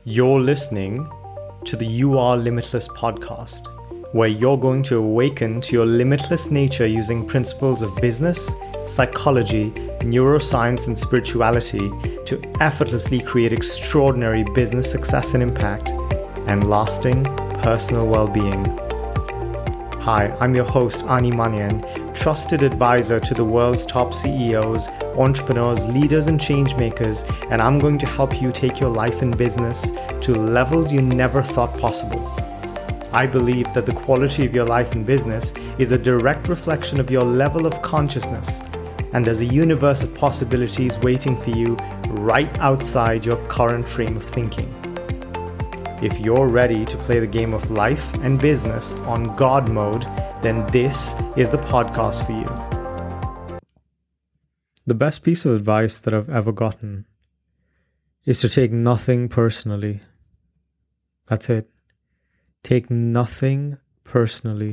You're listening to the You Are Limitless podcast, where you're going to awaken to your limitless nature using principles of business, psychology, neuroscience, and spirituality to effortlessly create extraordinary business success and impact and lasting personal well-being. Hi, I'm your host, Ani Manian, trusted advisor to the world's top CEOs, entrepreneurs, leaders, and change makers, and I'm going to help you take your life and business to levels you never thought possible. I believe that the quality of your life and business is a direct reflection of your level of consciousness, and there's a universe of possibilities waiting for you right outside your current frame of thinking. If you're ready to play the game of life and business on God mode, then this is the podcast for you. The best piece of advice that I've ever gotten is to take nothing personally. That's it. Take nothing personally.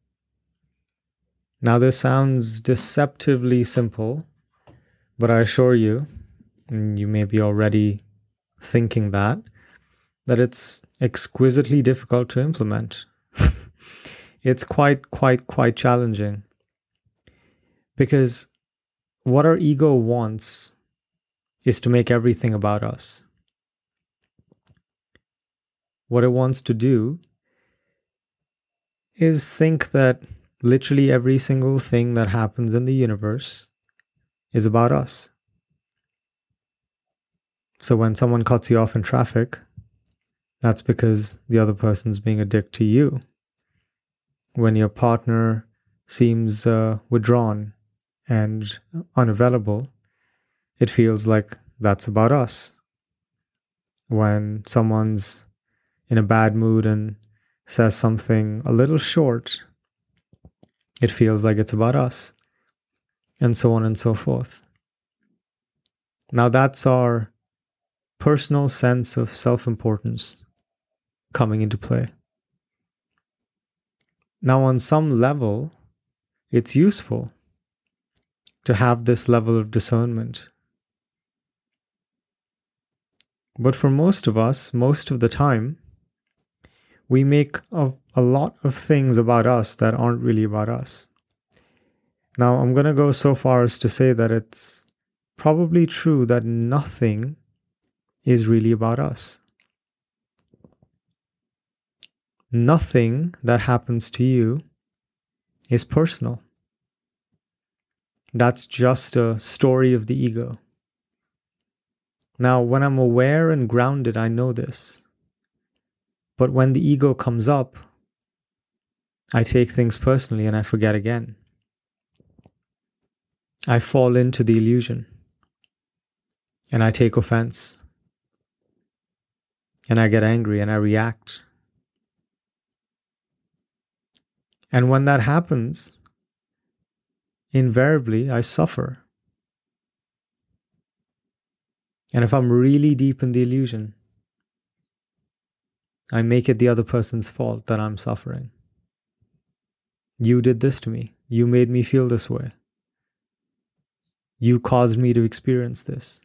Now, this sounds deceptively simple, but I assure you, and you may be already thinking that it's exquisitely difficult to implement. It's quite challenging. Because what our ego wants is to make everything about us. What it wants to do is think that literally every single thing that happens in the universe is about us. So when someone cuts you off in traffic, that's because the other person's being a dick to you. When your partner seems withdrawn and unavailable, it feels like that's about us. When someone's in a bad mood and says something a little short, it feels like it's about us, and so on and so forth. Now that's our personal sense of self-importance coming into play. Now, on some level, it's useful to have this level of discernment. But for most of us, most of the time, we make a lot of things about us that aren't really about us. Now, I'm going to go so far as to say that it's probably true that nothing is really about us. Nothing that happens to you is personal. That's just a story of the ego. Now, when I'm aware and grounded, I know this. But when the ego comes up, I take things personally and I forget again. I fall into the illusion and I take offense and I get angry and I react. And when that happens, invariably I suffer. And if I'm really deep in the illusion, I make it the other person's fault that I'm suffering. You did this to me. You made me feel this way. You caused me to experience this.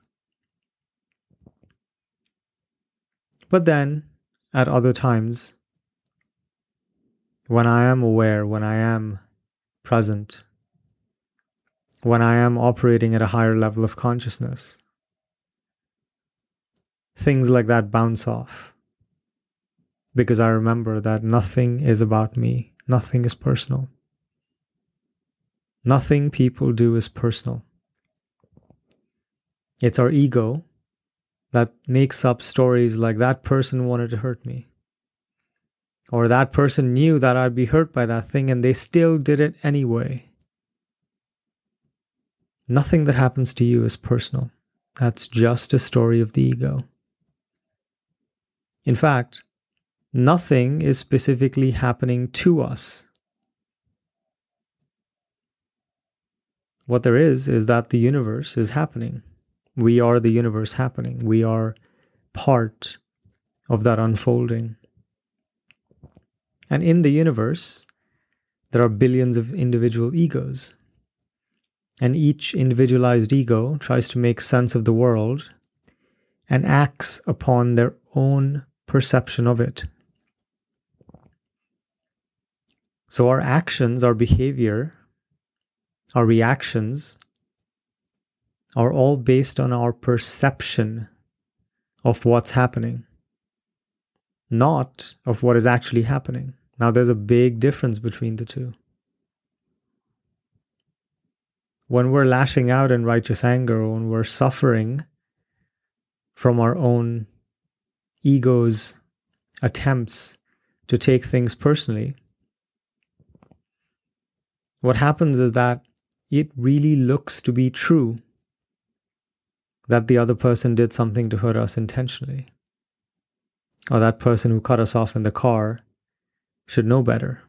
But then, at other times, when I am aware, when I am present, when I am operating at a higher level of consciousness, things like that bounce off. Because I remember that nothing is about me. Nothing is personal. Nothing people do is personal. It's our ego that makes up stories like that person wanted to hurt me. Or that person knew that I'd be hurt by that thing and they still did it anyway. Nothing that happens to you is personal. That's just a story of the ego. In fact, nothing is specifically happening to us. What there is that the universe is happening. We are the universe happening. We are part of that unfolding. And in the universe, there are billions of individual egos. And each individualized ego tries to make sense of the world and acts upon their own perception of it. So our actions, our behavior, our reactions are all based on our perception of what's happening, not of what is actually happening. Now, there's a big difference between the two. When we're lashing out in righteous anger, when we're suffering from our own ego's attempts to take things personally, what happens is that it really looks to be true that the other person did something to hurt us intentionally, or that person who cut us off in the car should know better.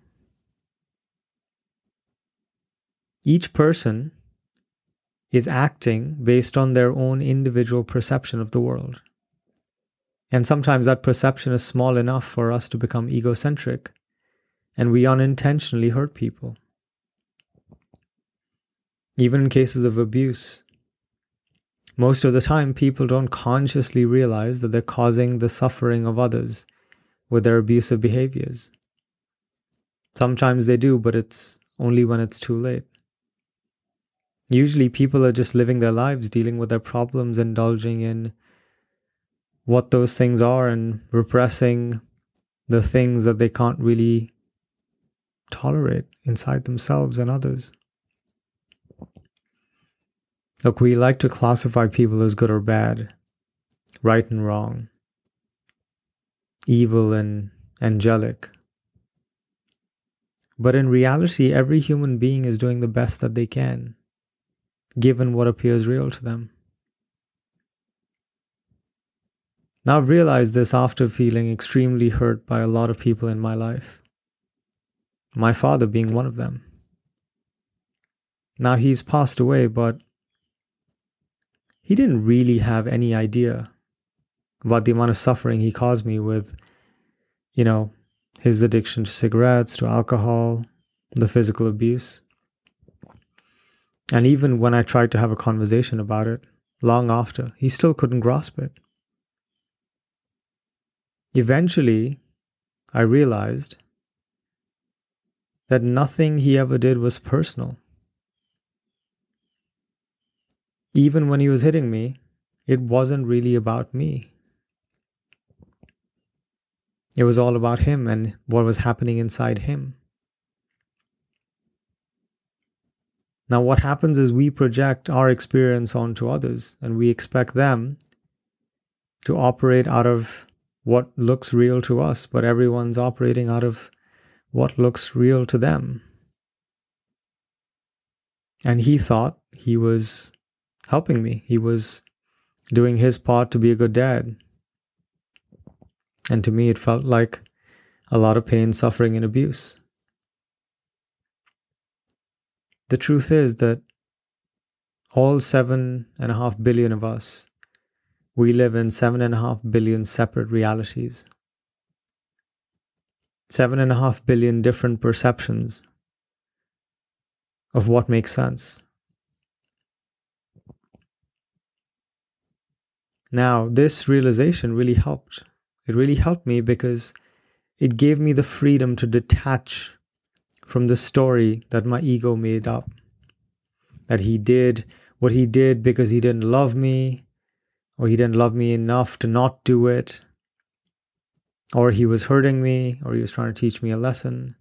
Each person is acting based on their own individual perception of the world. And sometimes that perception is small enough for us to become egocentric, and we unintentionally hurt people. Even in cases of abuse, most of the time people don't consciously realize that they're causing the suffering of others with their abusive behaviors. Sometimes they do, but it's only when it's too late. Usually people are just living their lives, dealing with their problems, indulging in what those things are and repressing the things that they can't really tolerate inside themselves and others. Look, we like to classify people as good or bad, right and wrong, evil and angelic. But in reality, every human being is doing the best that they can, given what appears real to them. Now, I've realized this after feeling extremely hurt by a lot of people in my life, my father being one of them. Now, he's passed away, but he didn't really have any idea about the amount of suffering he caused me with, his addiction to cigarettes, to alcohol, the physical abuse. And even when I tried to have a conversation about it, long after, he still couldn't grasp it. Eventually, I realized that nothing he ever did was personal. Even when he was hitting me, it wasn't really about me. It was all about him and what was happening inside him. Now, what happens is we project our experience onto others, and we expect them to operate out of what looks real to us, but everyone's operating out of what looks real to them. And he thought he was helping me. He was doing his part to be a good dad. And to me, it felt like a lot of pain, suffering, and abuse. The truth is that all 7.5 billion of us, we live in 7.5 billion separate realities. 7.5 billion different perceptions of what makes sense. Now, this realization really helped. It really helped me because it gave me the freedom to detach from the story that my ego made up. That he did what he did because he didn't love me, or he didn't love me enough to not do it, or he was hurting me, or he was trying to teach me a lesson.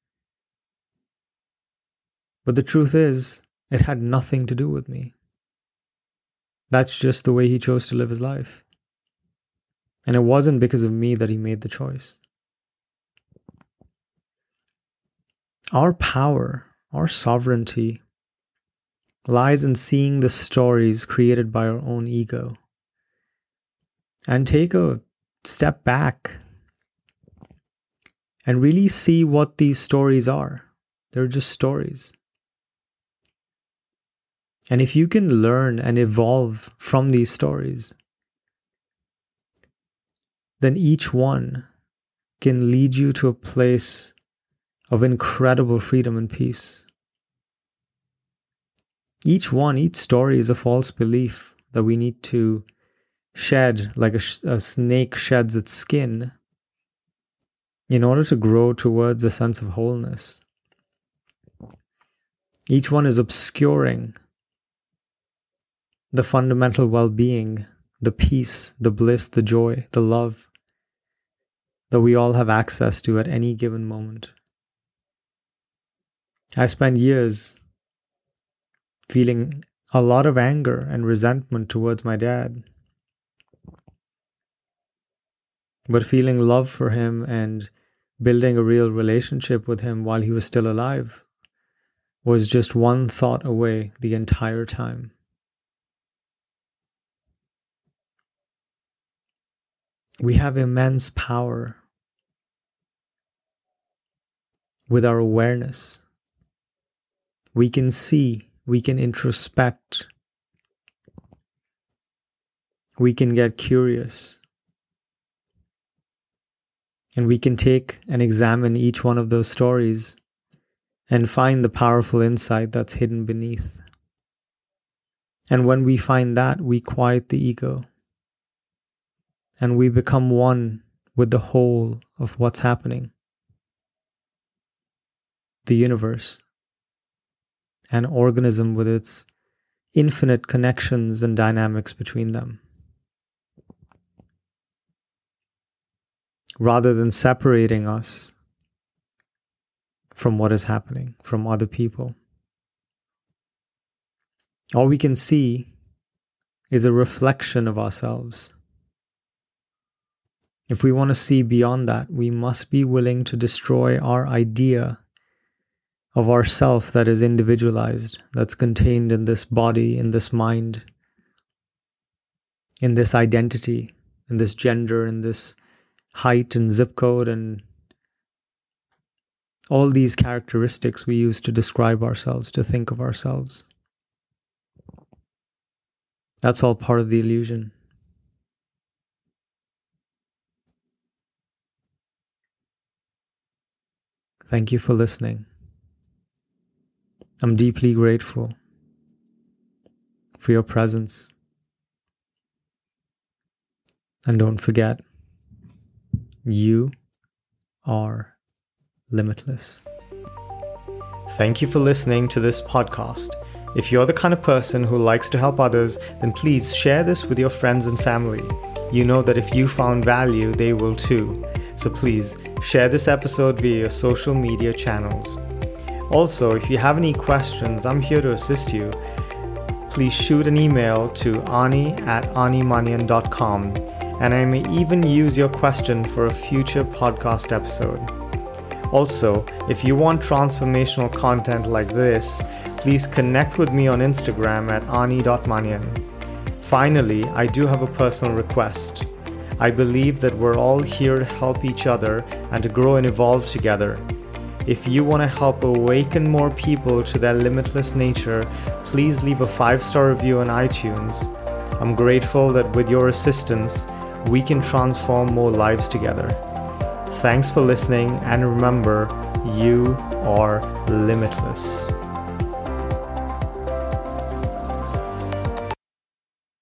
But the truth is, it had nothing to do with me. That's just the way he chose to live his life. And it wasn't because of me that he made the choice. Our power, our sovereignty, lies in seeing the stories created by our own ego and take a step back and really see what these stories are. They're just stories. And if you can learn and evolve from these stories, then each one can lead you to a place of incredible freedom and peace. Each story is a false belief that we need to shed like a snake sheds its skin in order to grow towards a sense of wholeness. Each one is obscuring the fundamental well-being, the peace, the bliss, the joy, the love that we all have access to at any given moment. I spent years feeling a lot of anger and resentment towards my dad, but feeling love for him and building a real relationship with him while he was still alive was just one thought away the entire time. We have immense power with our awareness. We can see, we can introspect, we can get curious, and we can take and examine each one of those stories and find the powerful insight that's hidden beneath. And when we find that, we quiet the ego and we become one with the whole of what's happening. The universe, an organism with its infinite connections and dynamics between them. Rather than separating us from what is happening, from other people. All we can see is a reflection of ourselves. If we want to see beyond that, we must be willing to destroy our idea of ourself that is individualized, that's contained in this body, in this mind, in this identity, in this gender, in this height and zip code, and all these characteristics we use to describe ourselves, to think of ourselves. That's all part of the illusion. Thank you for listening. I'm deeply grateful for your presence. And don't forget, you are limitless. Thank you for listening to this podcast. If you're the kind of person who likes to help others, then please share this with your friends and family. You know that if you found value, they will too. So please share this episode via your social media channels. Also, if you have any questions, I'm here to assist you. Please shoot an email to ani@animanian.com, and I may even use your question for a future podcast episode. Also, if you want transformational content like this, please connect with me on Instagram at ani.manian. Finally, I do have a personal request. I believe that we're all here to help each other and to grow and evolve together. If you want to help awaken more people to their limitless nature, please leave a 5-star review on iTunes. I'm grateful that with your assistance, we can transform more lives together. Thanks for listening, and remember, you are limitless.